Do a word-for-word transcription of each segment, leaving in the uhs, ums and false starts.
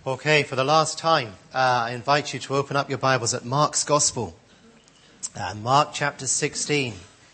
Okay, for the last time, uh, I invite you to open up your Bibles at Mark's Gospel, uh, Mark chapter sixteen.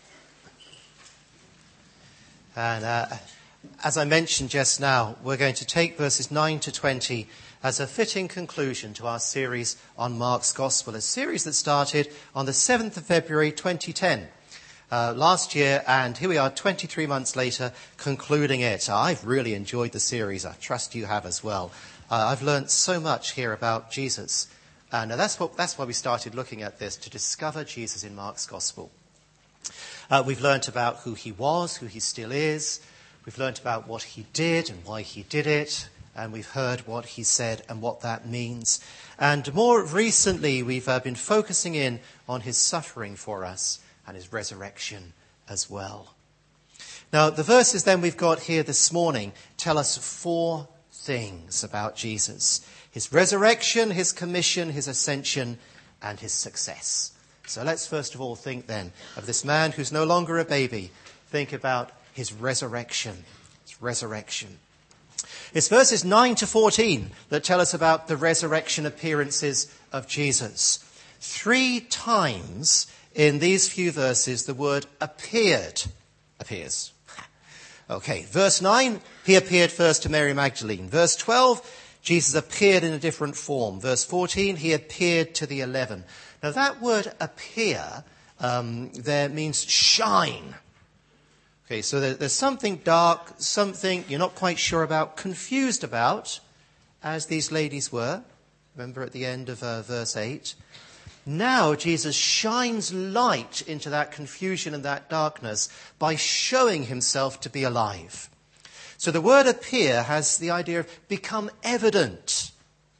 And uh, as I mentioned just now, we're going to take verses nine to twenty as a fitting conclusion to our series on Mark's Gospel, a series that started on the seventh of February twenty ten. Uh, last year, and here we are twenty-three months later, concluding it. I've really enjoyed the series. I trust you have as well. Uh, I've learned so much here about Jesus. And uh, that's what, that's why we started looking at this, to discover Jesus in Mark's Gospel. Uh, we've learnt about who he was, who he still is. We've learnt about what he did and why he did it. And we've heard what he said and what that means. And more recently, we've uh, been focusing in on his suffering for us and his resurrection as well. Now, the verses then we've got here this morning tell us four things about Jesus: his resurrection, his commission, his ascension, and his success. So let's first of all think then of this man who's no longer a baby. Think about his resurrection. His resurrection. It's verses nine to fourteen that tell us about the resurrection appearances of Jesus. Three times in these few verses the word appeared appears. Okay, verse nine, he appeared first to Mary Magdalene. Verse twelve, Jesus appeared in a different form. Verse fourteen, he appeared to the eleven. Now that word appear um, there means shine. Okay, so there, there's something dark, something you're not quite sure about, confused about, as these ladies were. Remember at the end of uh, verse eight. Now Jesus shines light into that confusion and that darkness by showing himself to be alive. So the word appear has the idea of become evident.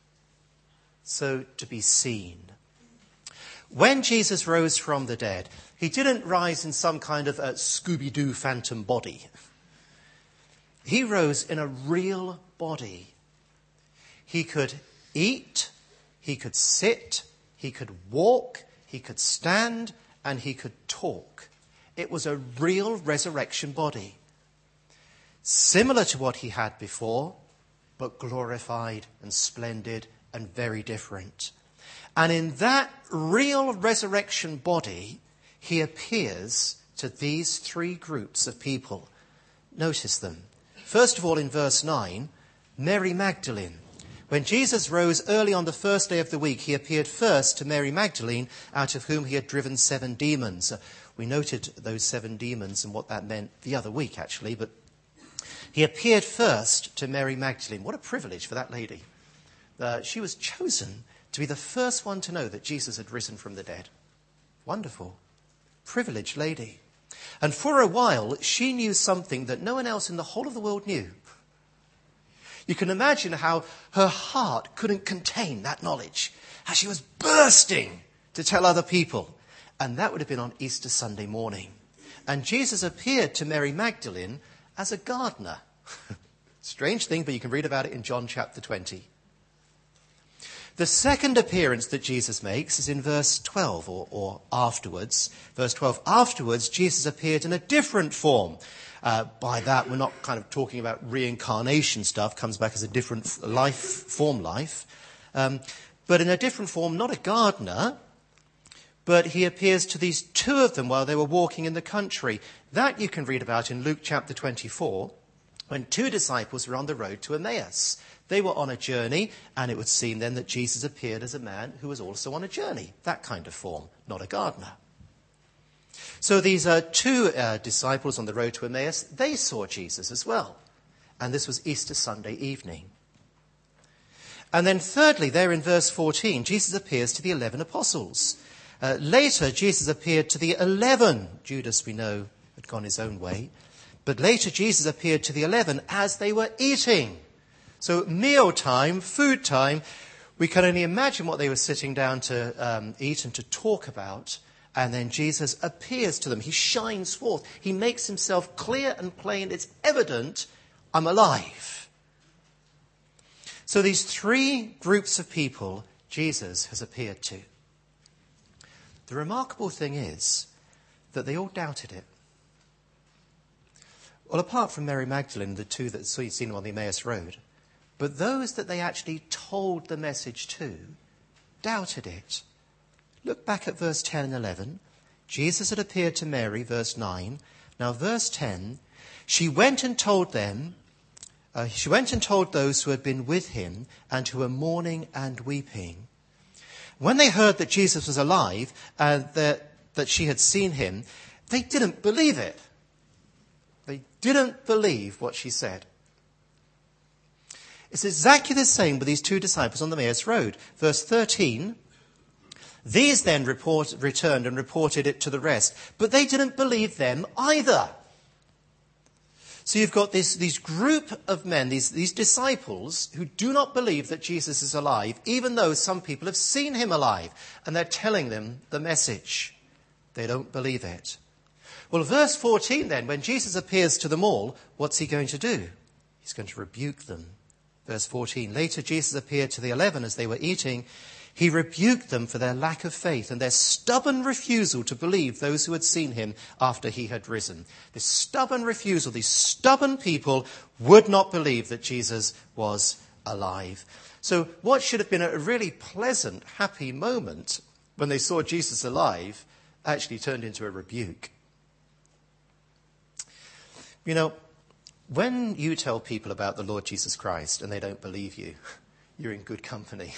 So to be seen. When Jesus rose from the dead, he didn't rise in some kind of a Scooby-Doo phantom body. He rose in a real body. He could eat, he could sit, he could walk, he could stand, and he could talk. It was a real resurrection body. Similar to what he had before, but glorified and splendid and very different. And in that real resurrection body, he appears to these three groups of people. Notice them. First of all, in verse nine, Mary Magdalene. When Jesus rose early on the first day of the week, he appeared first to Mary Magdalene, out of whom he had driven seven demons. Uh, we noted those seven demons and what that meant the other week, actually. But he appeared first to Mary Magdalene. What a privilege for that lady. Uh, she was chosen to be the first one to know that Jesus had risen from the dead. Wonderful. Privileged lady. And for a while, she knew something that no one else in the whole of the world knew. You can imagine how her heart couldn't contain that knowledge, how she was bursting to tell other people. And that would have been on Easter Sunday morning. And Jesus appeared to Mary Magdalene as a gardener. Strange thing, but you can read about it in John chapter twenty. The second appearance that Jesus makes is in verse twelve, or, or afterwards. Verse twelve, afterwards, Jesus appeared in a different form. Uh, by that, we're not kind of talking about reincarnation stuff, comes back as a different life, form life. Um, but in a different form, not a gardener, but he appears to these two of them while they were walking in the country. That you can read about in Luke chapter twenty-four, when two disciples were on the road to Emmaus. They were on a journey, and it would seem then that Jesus appeared as a man who was also on a journey. That kind of form, not a gardener. So these uh, two uh, disciples on the road to Emmaus, they saw Jesus as well. And this was Easter Sunday evening. And then thirdly, there in verse fourteen, Jesus appears to the eleven apostles. Uh, later, Jesus appeared to the eleven. Judas, we know, had gone his own way. But later, Jesus appeared to the eleven as they were eating. So meal time, food time, we can only imagine what they were sitting down to um, eat and to talk about. And then Jesus appears to them. He shines forth. He makes himself clear and plain. It's evident, I'm alive. So these three groups of people Jesus has appeared to. The remarkable thing is that they all doubted it. Well, apart from Mary Magdalene, the two that you've seen him on the Emmaus Road, But those that they actually told the message to doubted it. Look back at verse ten and eleven. Jesus had appeared to Mary, verse nine. Now verse ten, she went and told them, uh, she went and told those who had been with him and who were mourning and weeping. When they heard that Jesus was alive and that, that she had seen him, they didn't believe it. They didn't believe what she said. It's exactly the same with these two disciples on the Emmaus Road. Verse thirteen, these then report, returned and reported it to the rest, but they didn't believe them either. So you've got this, this group of men, these, these disciples, who do not believe that Jesus is alive, even though some people have seen him alive, and they're telling them the message. They don't believe it. Well, verse fourteen then, when Jesus appears to them all, what's he going to do? He's going to rebuke them. Verse fourteen, later Jesus appeared to the eleven as they were eating. He rebuked them for their lack of faith and their stubborn refusal to believe those who had seen him after he had risen. This stubborn refusal, these stubborn people would not believe that Jesus was alive. So what should have been a really pleasant, happy moment when they saw Jesus alive actually turned into a rebuke. You know, when you tell people about the Lord Jesus Christ and they don't believe you, you're in good company.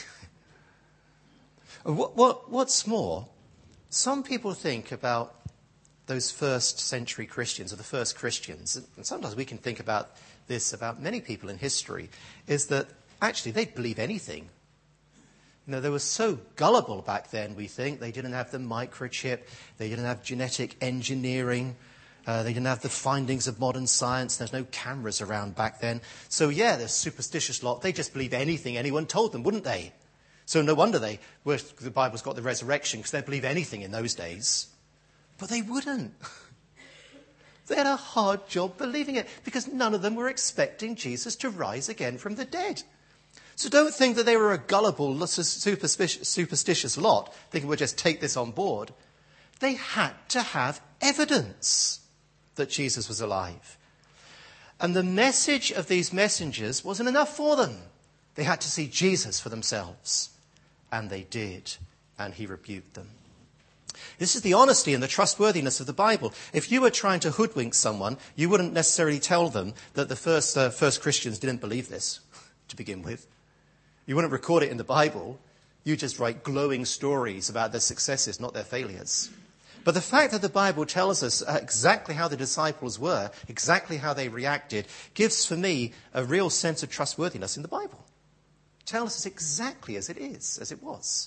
What, what, what's more, some people think about those first century Christians or the first Christians, and sometimes we can think about this about many people in history, is that actually they'd believe anything. You know, they were so gullible back then, we think. They didn't have the microchip, they didn't have genetic engineering, uh, they didn't have the findings of modern science, there's no cameras around back then. So yeah, they're superstitious lot, they just believe anything anyone told them, wouldn't they? So no wonder they were, the Bible's got the resurrection, because they'd believe anything in those days. But they wouldn't. They had a hard job believing it, because none of them were expecting Jesus to rise again from the dead. So don't think that they were a gullible, superstitious lot, thinking we'll just take this on board. They had to have evidence that Jesus was alive. And the message of these messengers wasn't enough for them. They had to see Jesus for themselves. And they did. And he rebuked them. This is the honesty and the trustworthiness of the Bible. If you were trying to hoodwink someone, you wouldn't necessarily tell them that the first, uh, first Christians didn't believe this to begin with. You wouldn't record it in the Bible. You just write glowing stories about their successes, not their failures. But the fact that the Bible tells us exactly how the disciples were, exactly how they reacted, gives for me a real sense of trustworthiness in the Bible. It tells us exactly as it is, as it was.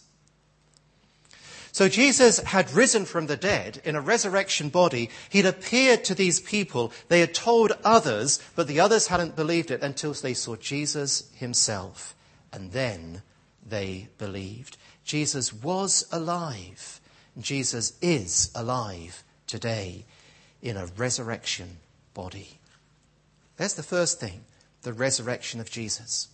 So Jesus had risen from the dead in a resurrection body. He'd appeared to these people. They had told others, but the others hadn't believed it until they saw Jesus himself. And then they believed. Jesus was alive. Jesus is alive today in a resurrection body. There's the first thing, the resurrection of Jesus.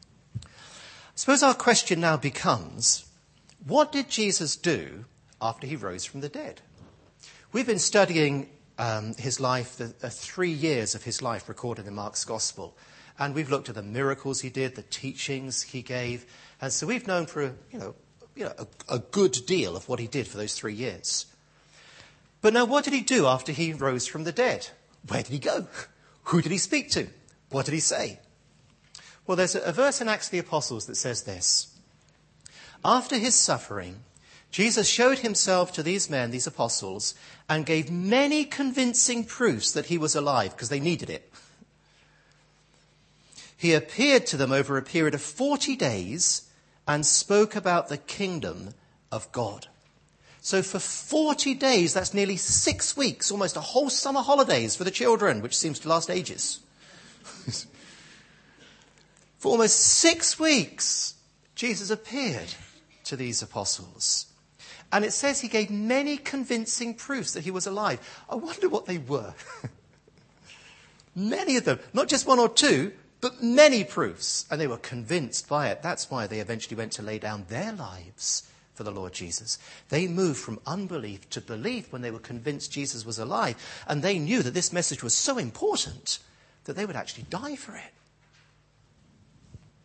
I suppose our question now becomes, what did Jesus do after he rose from the dead? We've been studying um, his life, the uh, three years of his life recorded in Mark's Gospel. And we've looked at the miracles he did, the teachings he gave. And so we've known for, you know, you know a, a good deal of what he did for those three years. But now what did he do after he rose from the dead? Where did he go? Who did he speak to? What did he say? Well, there's a, a verse in Acts of the Apostles that says this. After his suffering, Jesus showed himself to these men, these apostles, and gave many convincing proofs that he was alive, because they needed it. He appeared to them over a period of forty days and spoke about the kingdom of God. So for forty days, that's nearly six weeks, almost a whole summer holidays for the children, which seems to last ages. For almost six weeks, Jesus appeared to these apostles. And it says he gave many convincing proofs that he was alive. I wonder what they were. Many of them, not just one or two, but many proofs. And they were convinced by it. That's why they eventually went to lay down their lives for the Lord Jesus. They moved from unbelief to belief when they were convinced Jesus was alive. And they knew that this message was so important that they would actually die for it.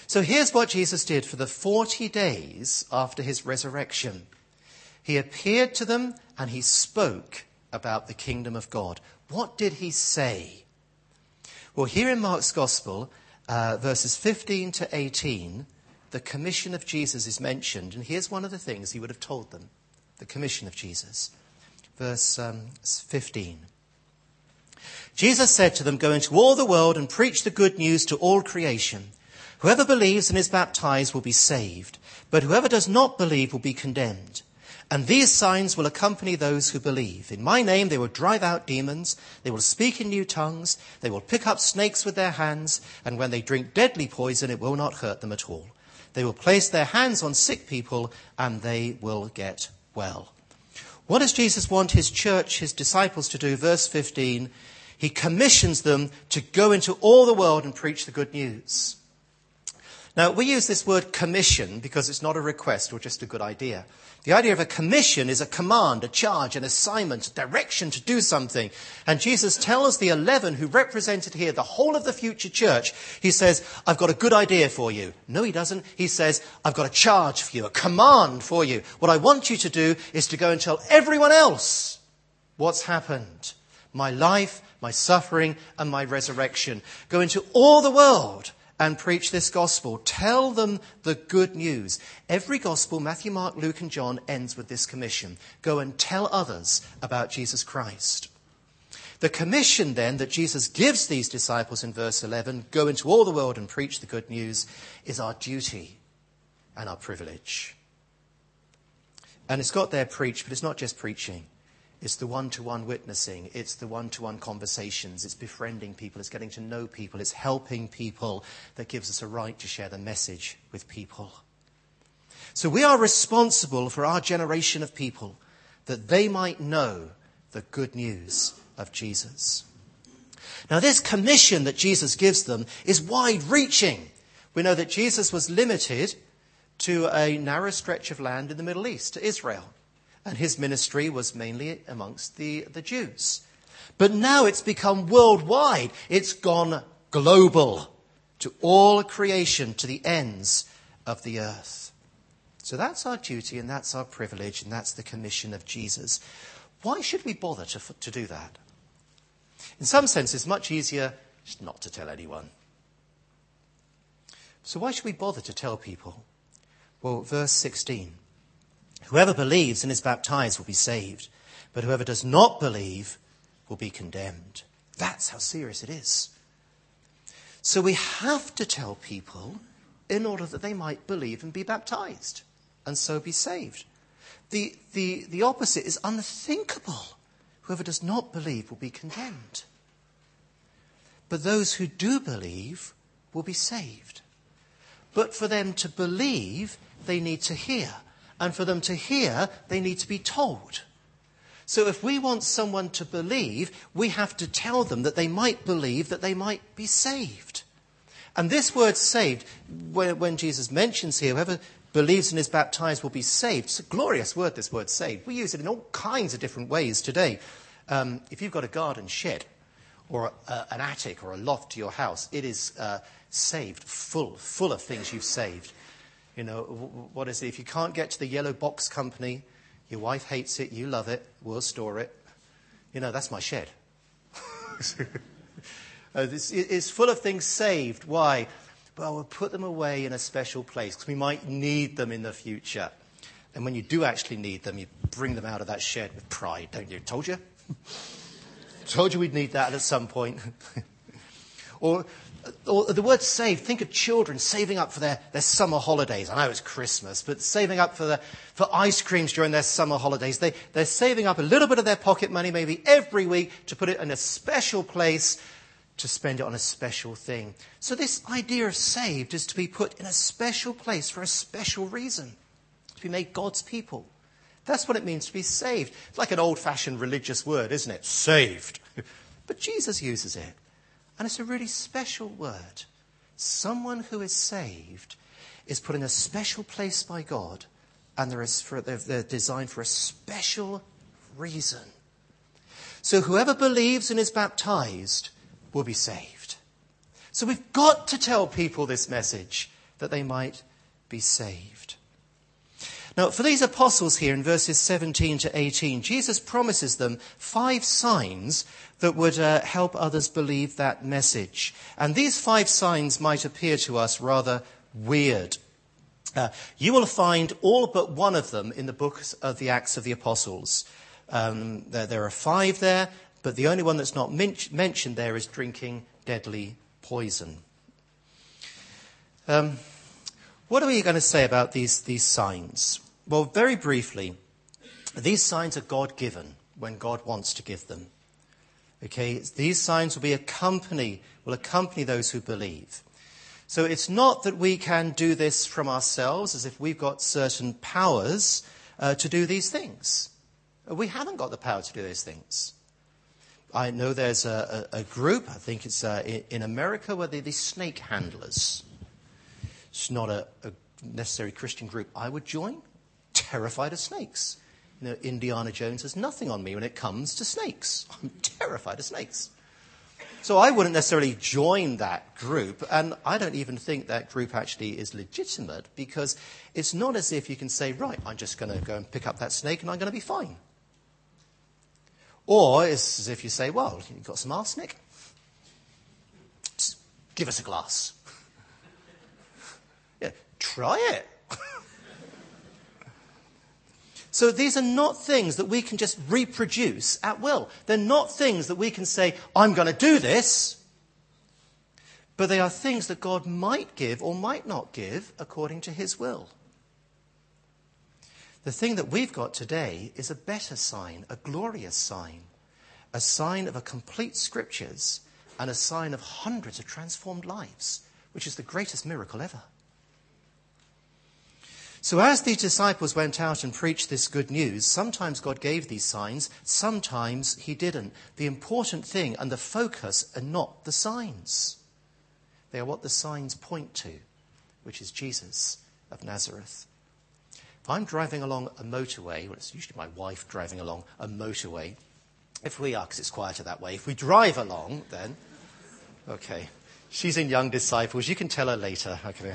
So here's what Jesus did for the forty days after his resurrection. He appeared to them and he spoke about the kingdom of God. What did he say? Well, here in Mark's Gospel, uh, verses fifteen to eighteen, the commission of Jesus is mentioned. And here's one of the things he would have told them. The commission of Jesus. Verse um, fifteen. Jesus said to them, "Go into all the world and preach the good news to all creation. Whoever believes and is baptized will be saved, but whoever does not believe will be condemned. And these signs will accompany those who believe. In my name they will drive out demons, they will speak in new tongues, they will pick up snakes with their hands, and when they drink deadly poison it will not hurt them at all. They will place their hands on sick people and they will get well." What does Jesus want his church, his disciples to do? Verse fifteen, he commissions them to go into all the world and preach the good news. Now, we use this word commission because it's not a request or just a good idea. The idea of a commission is a command, a charge, an assignment, a direction to do something. And Jesus tells the eleven who represented here the whole of the future church, he says, "I've got a good idea for you." No, he doesn't. He says, "I've got a charge for you, a command for you. What I want you to do is to go and tell everyone else what's happened. My life, my suffering, and my resurrection. Go into all the world and preach this gospel. Tell them the good news." Every gospel, Matthew, Mark, Luke, and John, ends with this commission. Go and tell others about Jesus Christ. The commission then that Jesus gives these disciples in verse eleven, go into all the world and preach the good news, is our duty and our privilege. And it's got there preach, but it's not just preaching. It's the one-to-one witnessing. It's the one-to-one conversations. It's befriending people. It's getting to know people. It's helping people that gives us a right to share the message with people. So we are responsible for our generation of people that they might know the good news of Jesus. Now, this commission that Jesus gives them is wide-reaching. We know that Jesus was limited to a narrow stretch of land in the Middle East, to Israel. And his ministry was mainly amongst the, the Jews. But now it's become worldwide. It's gone global to all creation, to the ends of the earth. So that's our duty and that's our privilege and that's the commission of Jesus. Why should we bother to, to do that? In some sense, it's much easier just not to tell anyone. So why should we bother to tell people? Well, verse sixteen. Whoever believes and is baptized will be saved, but whoever does not believe will be condemned. That's how serious it is. So we have to tell people in order that they might believe and be baptized and so be saved. The, the, the opposite is unthinkable. Whoever does not believe will be condemned. But those who do believe will be saved. But for them to believe, they need to hear. And for them to hear, they need to be told. So if we want someone to believe, we have to tell them that they might believe, that they might be saved. And this word saved, when, when Jesus mentions here, whoever believes and is baptized will be saved. It's a glorious word, this word saved. We use it in all kinds of different ways today. Um, if you've got a garden shed or a, an attic or a loft to your house, it is uh, saved, full, full of things you've saved. You know, what is it? If you can't get to the yellow box company, your wife hates it, you love it, we'll store it. You know, that's my shed. uh, this is full of things saved. Why? Well, we'll put them away in a special place because we might need them in the future. And when you do actually need them, you bring them out of that shed with pride, don't you? Told you? Told you we'd need that at some point. or... Or the word save, think of children saving up for their, their summer holidays. I know it's Christmas, but saving up for the, for ice creams during their summer holidays. They, they're saving up a little bit of their pocket money maybe every week to put it in a special place to spend it on a special thing. So this idea of saved is to be put in a special place for a special reason. To be made God's people. That's what it means to be saved. It's like an old-fashioned religious word, isn't it? Saved. But Jesus uses it. And it's a really special word. Someone who is saved is put in a special place by God, and they're, for, they're, they're designed for a special reason. So whoever believes and is baptized will be saved. So we've got to tell people this message. that they might be saved. Now, for these apostles here in verses seventeen to eighteen, Jesus promises them five signs that would uh, help others believe that message. And these five signs might appear to us rather weird. Uh, you will find all but one of them in the book of the Acts of the Apostles. Um, there, there are five there, but the only one that's not men- mentioned there is drinking deadly poison. Um, what are we going to say about these, these signs? Well, very briefly, these signs are God-given when God wants to give them. Okay, these signs will be accompany, will accompany those who believe. So it's not that we can do this from ourselves as if we've got certain powers uh, to do these things. We haven't got the power to do those things. I know there's a, a, a group, I think it's uh, in, in America, where they're the snake handlers. It's not a, a necessary Christian group I would join. Terrified of snakes. You know, Indiana Jones has nothing on me when it comes to snakes. I'm terrified of snakes. So I wouldn't necessarily join that group, and I don't even think that group actually is legitimate, because it's not as if you can say, right, I'm just going to go and pick up that snake and I'm going to be fine. Or it's as if you say, well, you've got some arsenic? Just give us a glass. Yeah, try it. So these are not things that we can just reproduce at will. They're not things that we can say, I'm going to do this. But they are things that God might give or might not give according to his will. The thing that we've got today is a better sign, a glorious sign, a sign of a complete scriptures and a sign of hundreds of transformed lives, which is the greatest miracle ever. So as the disciples went out and preached this good news, sometimes God gave these signs, sometimes he didn't. The important thing and the focus are not the signs. They are what the signs point to, which is Jesus of Nazareth. If I'm driving along a motorway, well, it's usually my wife driving along a motorway. If we are, because it's quieter that way. If we drive along, then, okay. She's in Young Disciples. You can tell her later. Okay.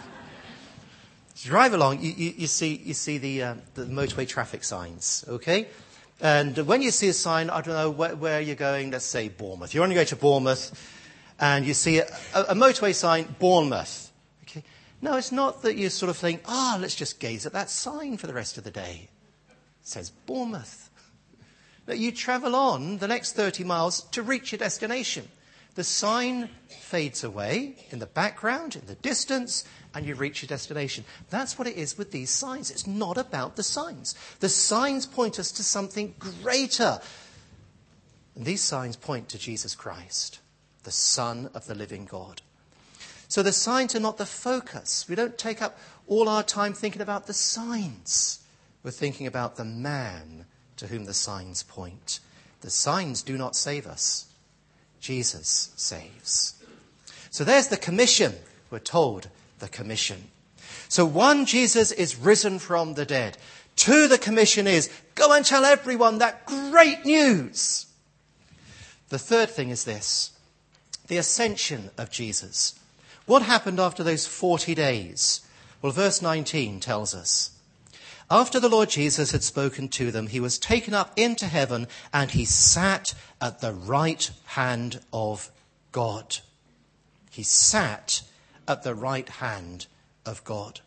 You drive along, you, you, you see you see the, uh, the motorway traffic signs, okay? And when you see a sign, I don't know where, where you're going, let's say Bournemouth. You're on your way to Bournemouth, and you see a, a motorway sign, Bournemouth. Okay? No, it's not that you sort of think, ah, oh, let's just gaze at that sign for the rest of the day. It says Bournemouth. No, you travel on the next thirty miles to reach your destination. The sign fades away in the background, in the distance, and you reach your destination. That's what it is with these signs. It's not about the signs. The signs point us to something greater. And these signs point to Jesus Christ, the Son of the living God. So the signs are not the focus. We don't take up all our time thinking about the signs. We're thinking about the man to whom the signs point. The signs do not save us. Jesus saves. So there's the commission. We're told the commission. So one, Jesus is risen from the dead. Two, the commission is go and tell everyone that great news. The third thing is this, the ascension of Jesus. What happened after those forty days? Well, verse nineteen tells us. After the Lord Jesus had spoken to them, he was taken up into heaven and he sat at the right hand of God. He sat at the right hand of God.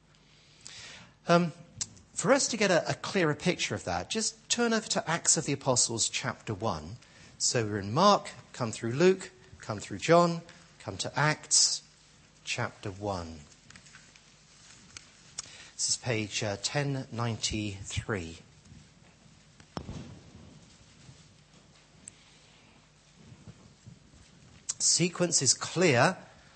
Um, for us to get a, a clearer picture of that, just turn over to Acts of the Apostles chapter one. So we're in Mark, come through Luke, come through John, come to Acts chapter one. This is page uh, ten ninety-three. Sequence is clear.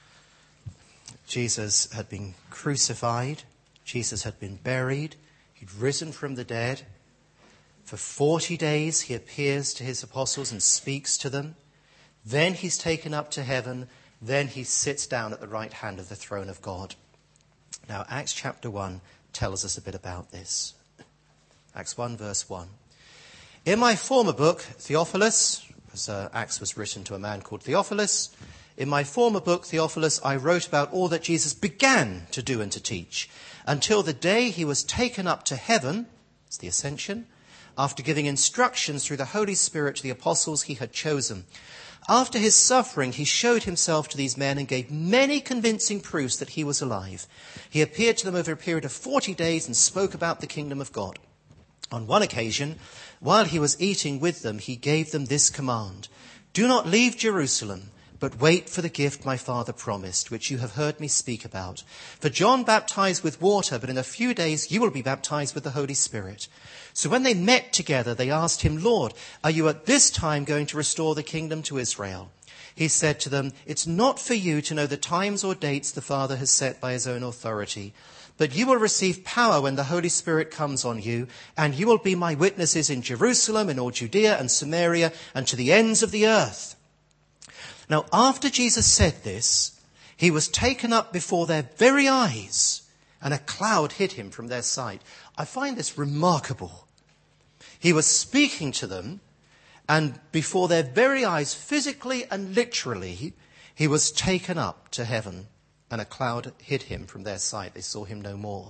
Jesus had been crucified. Jesus had been buried. He'd risen from the dead. For forty days he appears to his apostles and speaks to them. Then he's taken up to heaven. Then he sits down at the right hand of the throne of God. Now, Acts chapter one tells us a bit about this. Acts one, verse one. In my former book, Theophilus, because uh, Acts was written to a man called Theophilus, In my former book, Theophilus, I wrote about all that Jesus began to do and to teach until the day he was taken up to heaven, it's the ascension, after giving instructions through the Holy Spirit to the apostles he had chosen. After his suffering, he showed himself to these men and gave many convincing proofs that he was alive. He appeared to them over a period of forty days and spoke about the kingdom of God. On one occasion, while he was eating with them, he gave them this command: "Do not leave Jerusalem, but wait for the gift my Father promised, which you have heard me speak about. For John baptized with water, but in a few days you will be baptized with the Holy Spirit." So when they met together, they asked him, "Lord, are you at this time going to restore the kingdom to Israel?" He said to them, "It's not for you to know the times or dates the Father has set by his own authority, but you will receive power when the Holy Spirit comes on you, and you will be my witnesses in Jerusalem, in all Judea and Samaria, and to the ends of the earth." Now, after Jesus said this, he was taken up before their very eyes, and a cloud hid him from their sight. I find this remarkable. He was speaking to them, and before their very eyes, physically and literally, he was taken up to heaven, and a cloud hid him from their sight. They saw him no more.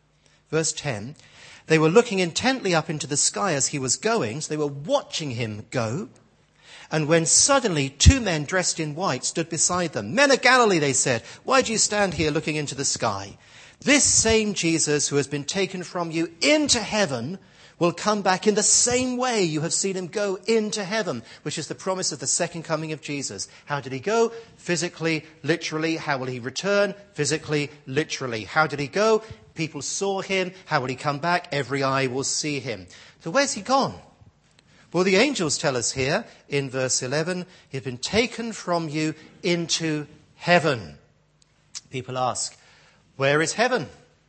Verse ten, they were looking intently up into the sky as he was going, so they were watching him go. And when suddenly two men dressed in white stood beside them. "Men of Galilee," they said, "why do you stand here looking into the sky? This same Jesus who has been taken from you into heaven will come back in the same way you have seen him go into heaven," which is the promise of the second coming of Jesus. How did he go? Physically, literally. How will he return? Physically, literally. How did he go? People saw him. How will he come back? Every eye will see him. So where's he gone? Well, the angels tell us here in verse eleven, he's been taken from you into heaven. People ask, where is heaven?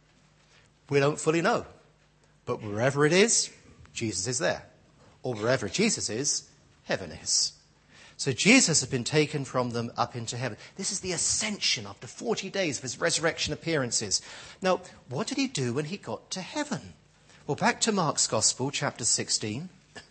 We don't fully know. But wherever it is, Jesus is there. Or wherever Jesus is, heaven is. So Jesus has been taken from them up into heaven. This is the ascension after forty days of his resurrection appearances. Now, what did he do when he got to heaven? Well, back to Mark's Gospel, chapter sixteen.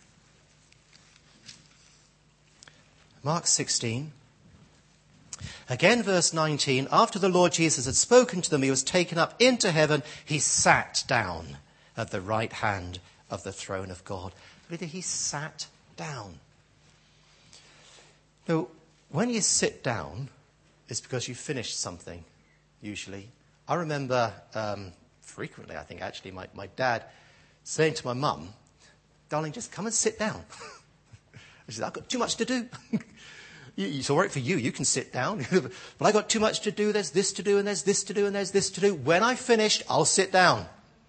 Mark sixteen. Again, verse nineteen. After the Lord Jesus had spoken to them, he was taken up into heaven. He sat down at the right hand of the throne of God. He sat down. Now, when you sit down, it's because you've finished something, usually. I remember um, frequently, I think actually, my, my dad saying to my mum, "Darling, just come and sit down." She said, "I've got too much to do." It's all right for you, you can sit down. But I've got too much to do, there's this to do, and there's this to do, and there's this to do. When I've finished, I'll sit down.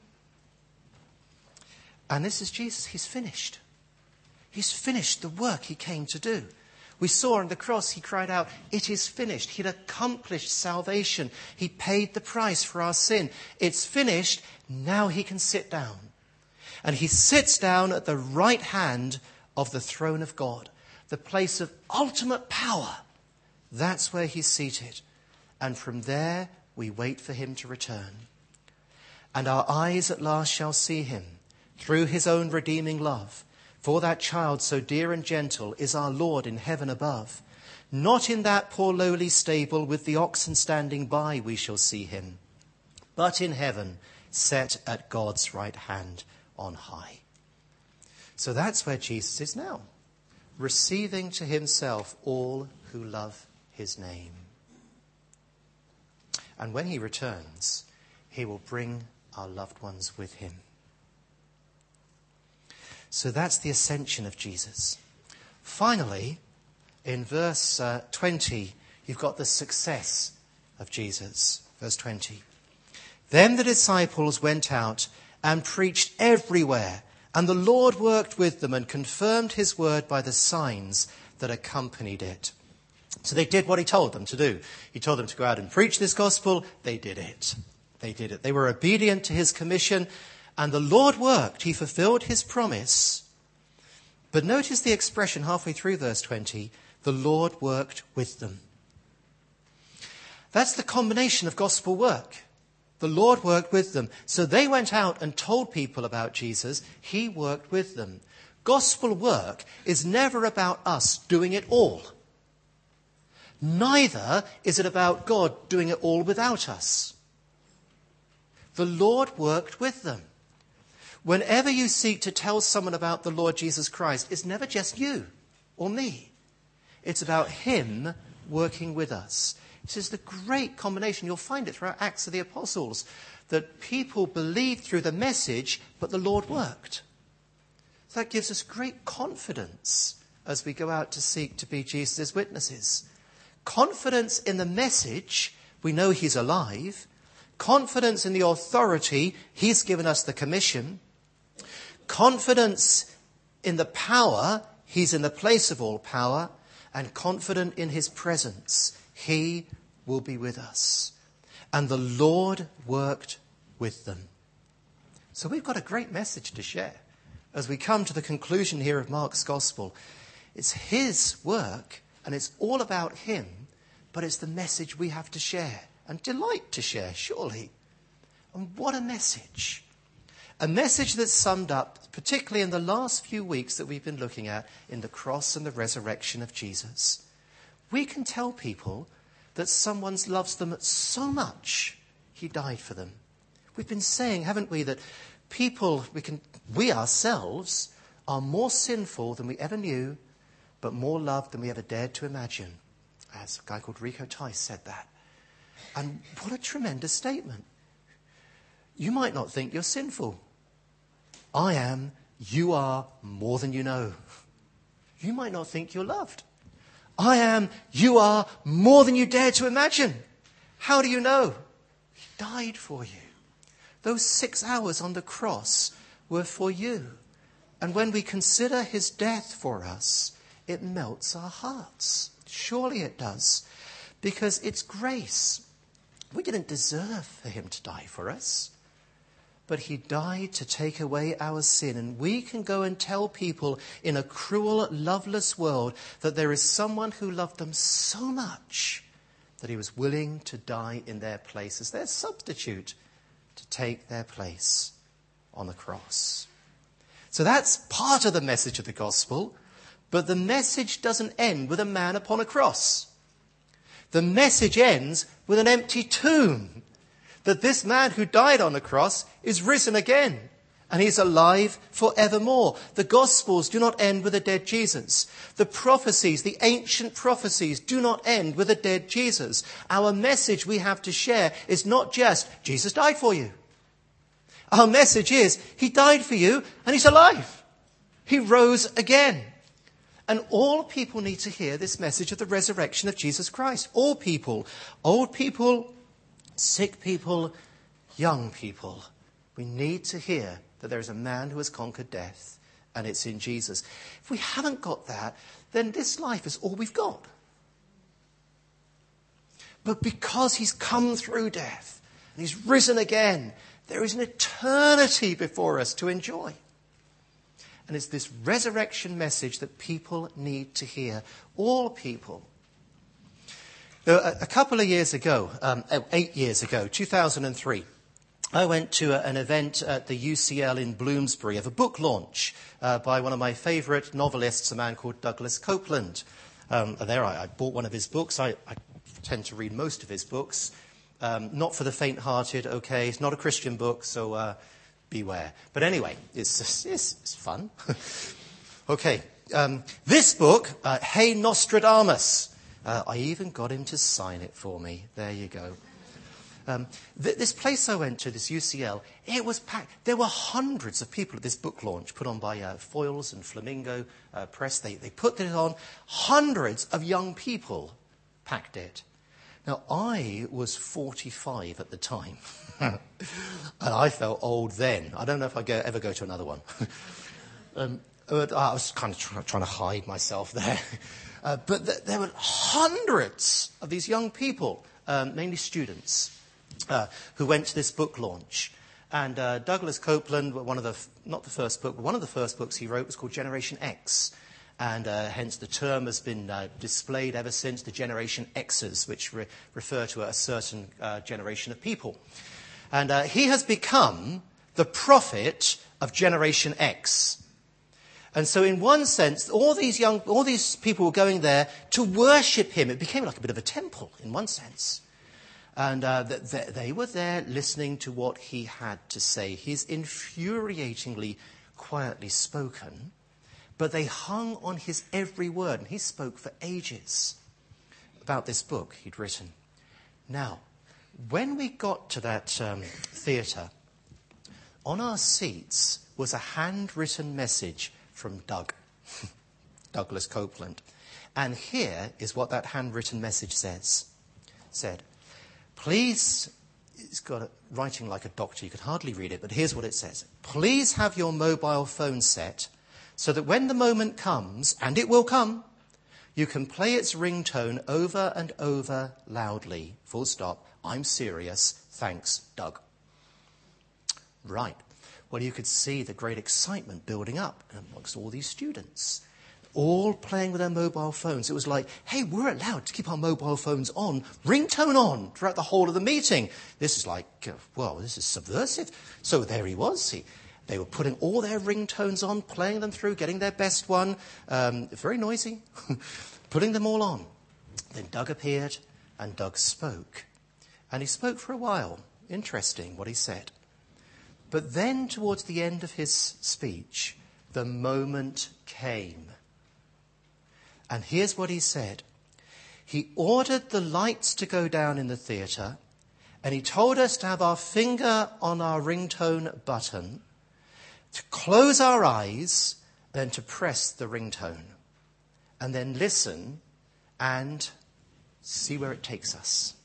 And this is Jesus. He's finished. He's finished the work he came to do. We saw on the cross, he cried out, "It is finished." He'd accomplished salvation. He paid the price for our sin. It's finished. Now he can sit down. And he sits down at the right hand of the throne of God, the place of ultimate power. That's where he's seated. And from there, we wait for him to return. And our eyes at last shall see him through his own redeeming love. For that child so dear and gentle is our Lord in heaven above. Not in that poor lowly stable with the oxen standing by we shall see him, but in heaven set at God's right hand on high. So that's where Jesus is now, receiving to himself all who love his name. And when he returns, he will bring our loved ones with him. So that's the ascension of Jesus. Finally, in verse uh, twenty, you've got the success of Jesus. Verse twenty. Then the disciples went out and preached everywhere, and the Lord worked with them and confirmed his word by the signs that accompanied it. So they did what he told them to do. He told them to go out and preach this gospel. They did it. They did it. They were obedient to his commission. And the Lord worked. He fulfilled his promise. But notice the expression halfway through verse twenty. The Lord worked with them. That's the combination of gospel work. The Lord worked with them. So they went out and told people about Jesus. He worked with them. Gospel work is never about us doing it all. Neither is it about God doing it all without us. The Lord worked with them. Whenever you seek to tell someone about the Lord Jesus Christ, it's never just you or me. It's about him working with us. This is the great combination. You'll find it throughout Acts of the Apostles, that people believed through the message, but the Lord worked. So that gives us great confidence as we go out to seek to be Jesus' witnesses. Confidence in the message, we know he's alive. Confidence in the authority, he's given us the commission. Confidence in the power, he's in the place of all power. And confident in his presence, he will be with us. And the Lord worked with them. So we've got a great message to share as we come to the conclusion here of Mark's Gospel. It's his work and it's all about him, but it's the message we have to share and delight to share, surely. And what a message. A message that's summed up, particularly in the last few weeks that we've been looking at, in the cross and the resurrection of Jesus. We can tell people that someone loves them so much, he died for them. We've been saying, haven't we, that people, we can, we ourselves are more sinful than we ever knew, but more loved than we ever dared to imagine. As a guy called Rico Tice said that. And what a tremendous statement. You might not think you're sinful. I am. You are more than you know. You might not think you're loved. I am. You are more than you dare to imagine. How do you know? He died for you. Those six hours on the cross were for you. And when we consider his death for us, it melts our hearts. Surely it does. Because it's grace. We didn't deserve for him to die for us. But he died to take away our sin. And we can go and tell people in a cruel, loveless world that there is someone who loved them so much that he was willing to die in their place as their substitute to take their place on the cross. So that's part of the message of the gospel. But the message doesn't end with a man upon a cross. The message ends with an empty tomb. That this man who died on the cross is risen again. And he's alive forevermore. The Gospels do not end with a dead Jesus. The prophecies, the ancient prophecies, do not end with a dead Jesus. Our message we have to share is not just, Jesus died for you. Our message is, he died for you and he's alive. He rose again. And all people need to hear this message of the resurrection of Jesus Christ. All people, old people, sick people, young people. We need to hear that there is a man who has conquered death, and it's in Jesus. If we haven't got that, then this life is all we've got. But because he's come through death, and he's risen again, there is an eternity before us to enjoy. And it's this resurrection message that people need to hear. All people. A couple of years ago, um, eight years ago, two thousand three, I went to a, an event at the U C L in Bloomsbury of a book launch uh, by one of my favourite novelists, a man called Douglas Copeland. Um, and there I, I bought one of his books. I, I tend to read most of his books. Um, not for the faint-hearted, okay. It's not a Christian book, so uh, beware. But anyway, it's, it's, it's fun. okay, um, this book, uh, Hey Nostradamus. Uh, I even got him to sign it for me. There you go. Um, th- this place I went to, this U C L, it was packed. There were hundreds of people at this book launch put on by uh, Foyles and Flamingo uh, Press. They, they put it on. Hundreds of young people packed it. Now, I was forty-five at the time. And I felt old then. I don't know if I'd go, ever go to another one. um, but I was kind of try- trying to hide myself there. Uh, but th- there were hundreds of these young people, um, mainly students, uh, who went to this book launch. And uh, Douglas Copeland, one of the, f- not the first book, but one of the first books he wrote was called Generation X. And uh, hence the term has been uh, displayed ever since, the Generation Xers, which re- refer to a certain uh, generation of people. And uh, he has become the prophet of Generation X. And so in one sense, all these young, all these people were going there to worship him. It became like a bit of a temple in one sense. And uh, th- th- they were there listening to what he had to say. He's infuriatingly quietly spoken, but they hung on his every word. And he spoke for ages about this book he'd written. Now, when we got to that um, theatre, on our seats was a handwritten message from Doug, Douglas Copeland. And here is what that handwritten message says. Said, please, it's got a, writing like a doctor, you could hardly read it, but here's what it says. Please have your mobile phone set so that when the moment comes, and it will come, you can play its ringtone over and over loudly. Full stop. I'm serious. Thanks, Doug. Right. Well, you could see the great excitement building up amongst all these students, all playing with their mobile phones. It was like, hey, we're allowed to keep our mobile phones on, ringtone on, throughout the whole of the meeting. This is like, uh, well, this is subversive. So there he was. He, they were putting all their ringtones on, playing them through, getting their best one. Um, very noisy, putting them all on. Then Doug appeared, and Doug spoke. And he spoke for a while. Interesting what he said. But then towards the end of his speech, the moment came. And here's what he said. He ordered the lights to go down in the theatre, and he told us to have our finger on our ringtone button, to close our eyes, then to press the ringtone, and then listen and see where it takes us.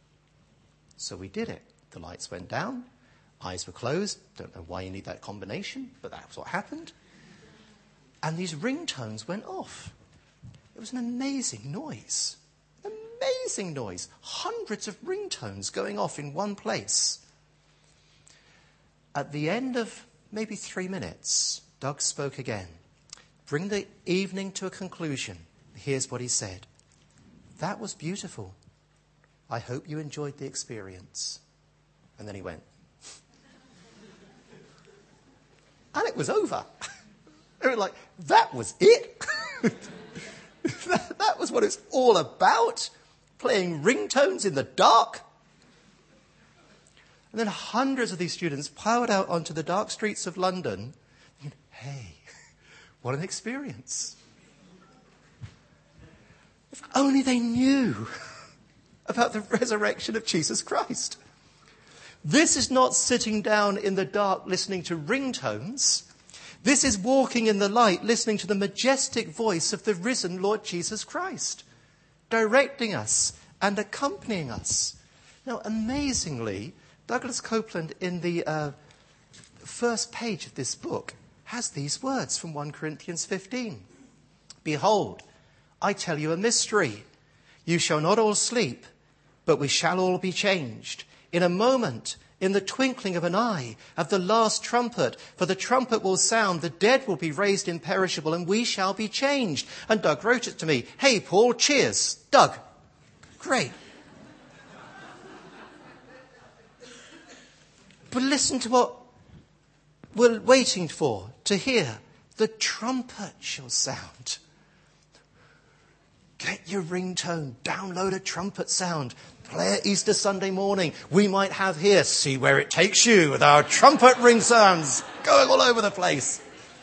So we did it. The lights went down. Eyes were closed. Don't know why you need that combination, but that's what happened. And these ringtones went off. It was an amazing noise. Amazing noise. Hundreds of ringtones going off in one place. At the end of maybe three minutes, Doug spoke again. Bring the evening to a conclusion. Here's what he said. That was beautiful. I hope you enjoyed the experience. And then he went. And it was over. They were like, that was it? that, that was what it's all about? Playing ringtones in the dark? And then hundreds of these students piled out onto the dark streets of London. Thinking, hey, what an experience. If only they knew about the resurrection of Jesus Christ. This is not sitting down in the dark listening to ringtones. This is walking in the light, listening to the majestic voice of the risen Lord Jesus Christ, directing us and accompanying us. Now, amazingly, Douglas Copeland, in the uh, first page of this book, has these words from First Corinthians fifteen. Behold, I tell you a mystery. You shall not all sleep, but we shall all be changed. In a moment, in the twinkling of an eye, of the last trumpet, for the trumpet will sound, the dead will be raised imperishable, and we shall be changed. And Doug wrote it to me. Hey, Paul, cheers. Doug. Great. But listen to what we're waiting for, to hear. The trumpet shall sound. Get your ringtone, download a trumpet sound. Play it Easter Sunday morning. We might have here, see where it takes you, with our trumpet ring sounds going all over the place.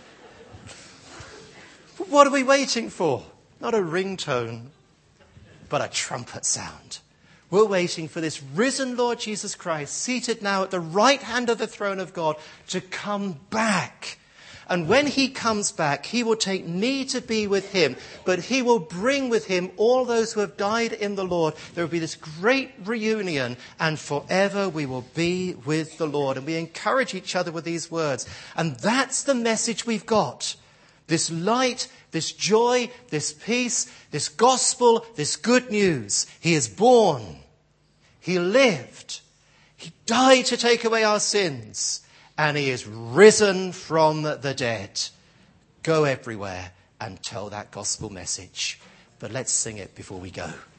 But what are we waiting for? Not a ringtone, but a trumpet sound. We're waiting for this risen Lord Jesus Christ, seated now at the right hand of the throne of God, to come back. And when he comes back, he will take me to be with him, but he will bring with him all those who have died in the Lord. There will be this great reunion, and forever we will be with the Lord. And we encourage each other with these words. And that's the message we've got. This light, this joy, this peace, this gospel, this good news. He is born. He lived. He died to take away our sins. And he is risen from the dead. Go everywhere and tell that gospel message. But let's sing it before we go.